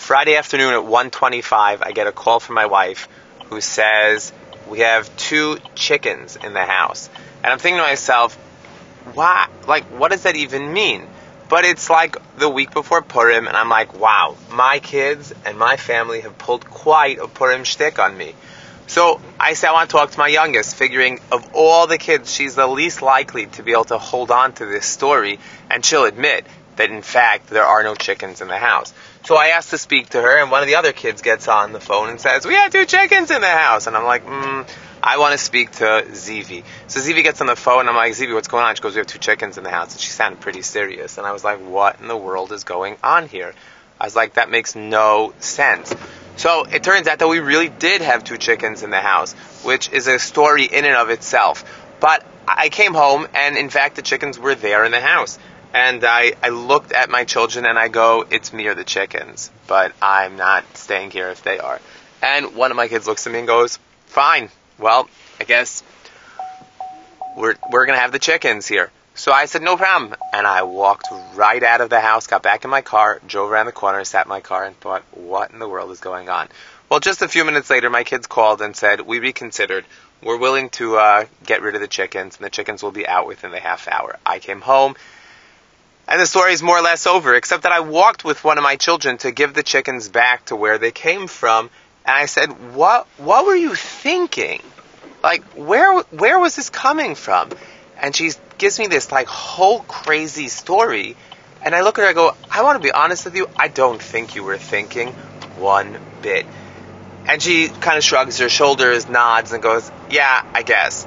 Friday afternoon at 1:25, I get a call from my wife who says we have 2 chickens in the house. And I'm thinking to myself, why? Like, what does that even mean? But it's like the week before Purim, and I'm like, wow, my kids and my family have pulled quite a Purim shtick on me. So I said I want to talk to my youngest, figuring of all the kids, she's the least likely to be able to hold on to this story, and she'll admit that in fact there are no chickens in the house. So I asked to speak to her, and one of the other kids gets on the phone and says, we have 2 chickens in the house. And I'm like, I want to speak to Zivi. So Zivi gets on the phone, and I'm like, Zivi, what's going on? She goes, we have 2 chickens in the house. And she sounded pretty serious. And I was like, what in the world is going on here? I was like, that makes no sense. So it turns out that we really did have 2 chickens in the house, which is a story in and of itself. But I came home, and in fact the chickens were there in the house. And I looked at my children and I go, it's me or the chickens, but I'm not staying here if they are. And one of my kids looks at me and goes, fine, well, I guess we're going to have the chickens here. So I said, no problem. And I walked right out of the house, got back in my car, drove around the corner, sat in my car and thought, what in the world is going on? Well, just a few minutes later, my kids called and said, we reconsidered. We're willing to get rid of the chickens, and the chickens will be out within the half hour. I came home. And the story is more or less over, except that I walked with one of my children to give the chickens back to where they came from, and I said, what were you thinking? Like, where was this coming from? And she gives me this, like, whole crazy story, and I look at her and I go, I want to be honest with you, I don't think you were thinking one bit. And she kind of shrugs her shoulders, nods, and goes, yeah, I guess.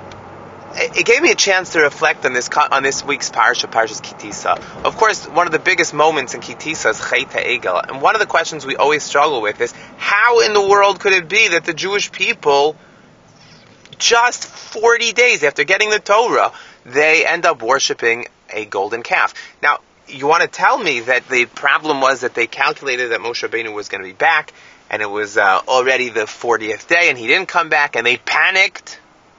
It gave me a chance to reflect on this week's Parshas Ki Tisa. Of course, one of the biggest moments in Ki Tisa is Chet HaEgel. And one of the questions we always struggle with is, how in the world could it be that the Jewish people, just 40 days after getting the Torah, they end up worshiping a golden calf? Now, you want to tell me that the problem was that they calculated that Moshe Rabbeinu was going to be back, and it was already the 40th day, and he didn't come back, and they panicked.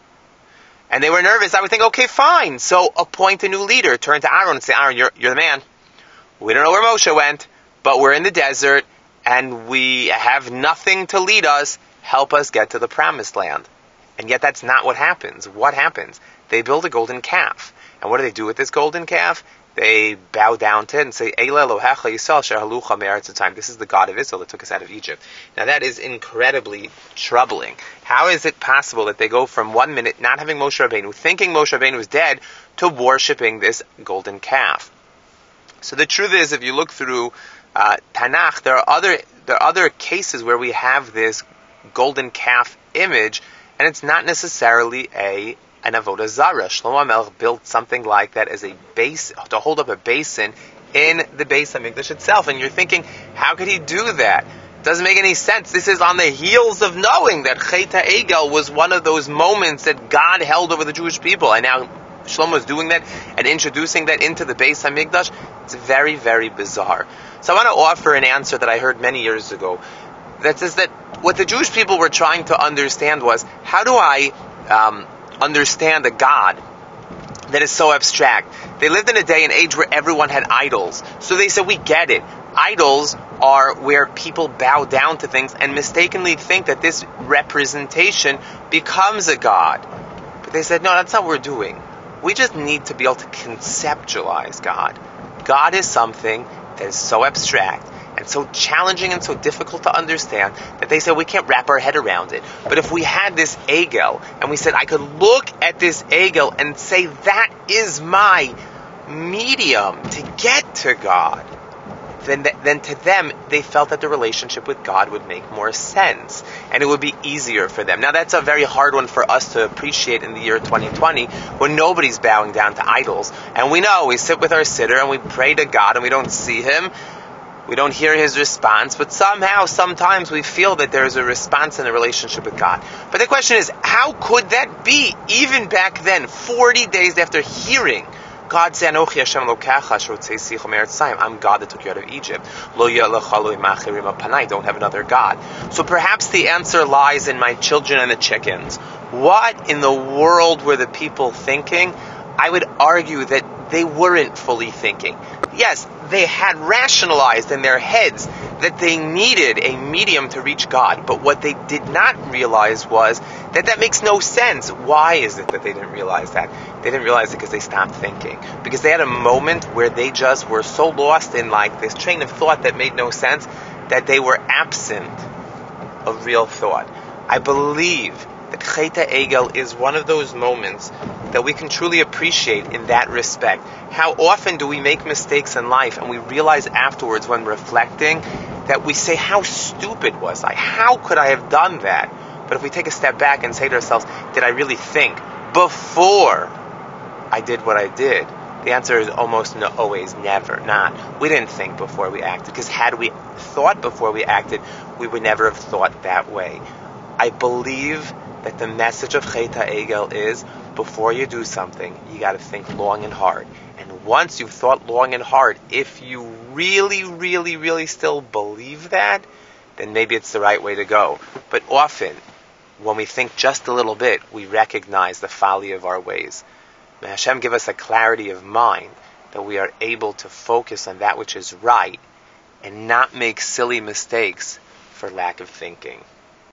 And they were nervous. I would think, okay, fine. So appoint a new leader. Turn to Aaron and say, Aaron, you're the man. We don't know where Moshe went, but we're in the desert, and we have nothing to lead us. Help us get to the promised land. And yet that's not what happens. What happens? They build a golden calf. And what do they do with this golden calf? They bow down to it and say, Eila Elohecha Yisrael Asher Halucha Me'eretz Mitzrayim. This is the God of Israel that took us out of Egypt. Now that is incredibly troubling. How is it possible that they go from 1 minute not having Moshe Rabbeinu, thinking Moshe Rabbeinu is dead, to worshipping this golden calf? So the truth is, if you look through Tanakh, there are other cases where we have this golden calf image, and it's not necessarily an avodah zarah. Shlomo HaMelech built something like that as a base, to hold up a basin in the Beis HaMikdash itself. And you're thinking, how could he do that? Doesn't make any sense. This is on the heels of knowing that Chet HaEgel was one of those moments that God held over the Jewish people. And now Shlomo is doing that and introducing that into the Beis HaMikdash. It's very, very bizarre. So I want to offer an answer that I heard many years ago that says that what the Jewish people were trying to understand was, how do I understand a God that is so abstract? They lived in a day and age where everyone had idols. So they said, we get it. Idols are where people bow down to things and mistakenly think that this representation becomes a God. But they said, no, that's not what we're doing. We just need to be able to conceptualize God. God is something that is so abstract and so challenging and so difficult to understand that they said we can't wrap our head around it. But if we had this egel, and we said I could look at this egel and say that is my medium to get to God, then to them, they felt that the relationship with God would make more sense, and it would be easier for them. Now that's a very hard one for us to appreciate in the year 2020, when nobody's bowing down to idols. And we know, we sit with our sitter and we pray to God and we don't see Him, we don't hear His response, but somehow, sometimes we feel that there is a response in the relationship with God. But the question is, how could that be, even back then, 40 days after hearing God say, Anochi Hashem Elokecha asher hotzeisecha me'eretz Mitzrayim, I'm God that took you out of Egypt. Lo yeh lecha Elohim acherim al panai, don't have another God. So perhaps the answer lies in my children and the chickens. What in the world were the people thinking? I would argue that they weren't fully thinking. Yes, they had rationalized in their heads that they needed a medium to reach God, but what they did not realize was that that makes no sense. Why is it that they didn't realize that? They didn't realize it because they stopped thinking. Because they had a moment where they just were so lost in like this train of thought that made no sense that they were absent of real thought. I believe that Chet HaEgel is one of those moments that we can truly appreciate in that respect. How often do we make mistakes in life and we realize afterwards when reflecting that we say, how stupid was I? How could I have done that? But if we take a step back and say to ourselves, did I really think before I did what I did? The answer is almost always never, not. We didn't think before we acted, because had we thought before we acted, we would never have thought that way. I believe that the message of Chet HaEgel is, before you do something, you got to think long and hard. And once you've thought long and hard, if you really, really, really still believe that, then maybe it's the right way to go. But often, when we think just a little bit, we recognize the folly of our ways. May Hashem give us a clarity of mind that we are able to focus on that which is right and not make silly mistakes for lack of thinking.